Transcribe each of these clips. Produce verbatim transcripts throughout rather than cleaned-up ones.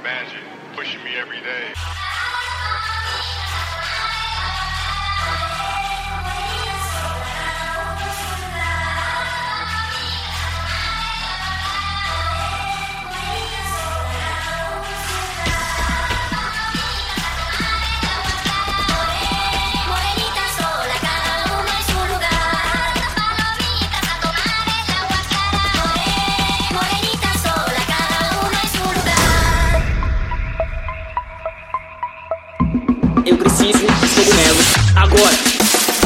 imagine pushing me every day. Eu preciso de cogumelos agora.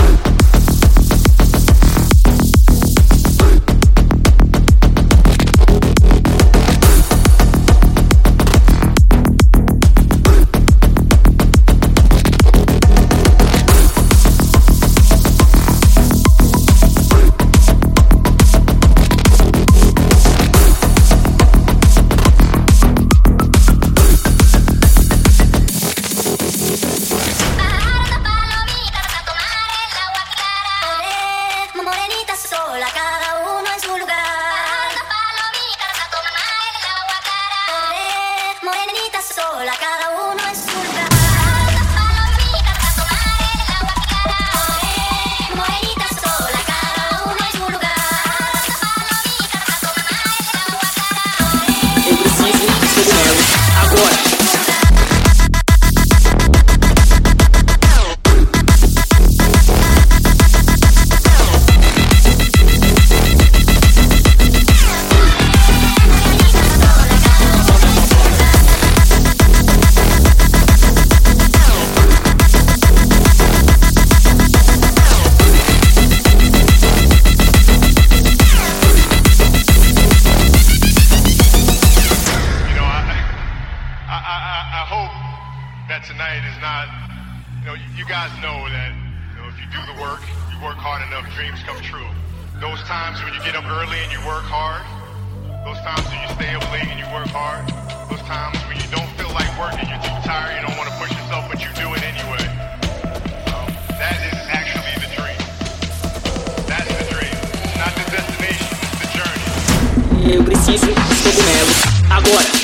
That tonight is not, you know, you guys know that, you know, if you do the work, you work hard enough, dreams come true. Those times when you get up early and you work hard, those times when you stay up late and you work hard, those times when you don't feel like working, you're too tired, you don't want to push yourself, but you do it anyway. Um, that is actually the dream. That's the dream. It's not the destination, it's the journey. Eu preciso de cogumelos agora.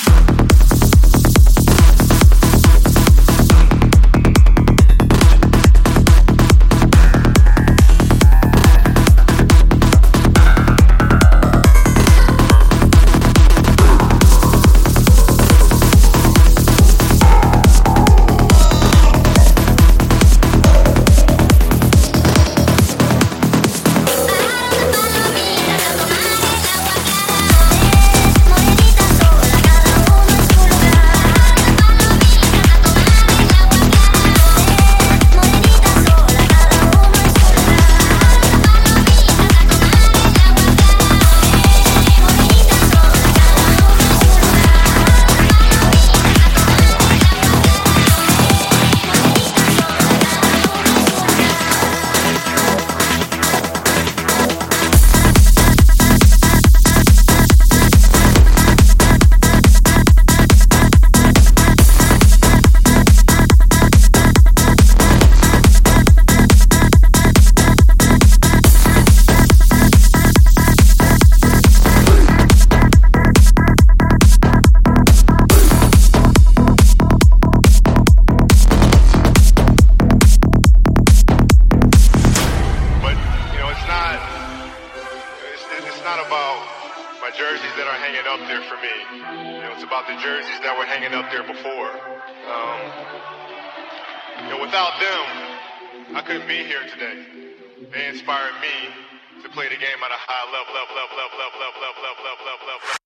My jerseys that are hanging up there for me. You know, it's about the jerseys that were hanging up there before. Um, you know, without them, I couldn't be here today. They inspired me to play the game at a high level, level, level, level, level, level, level, level, level, level, level.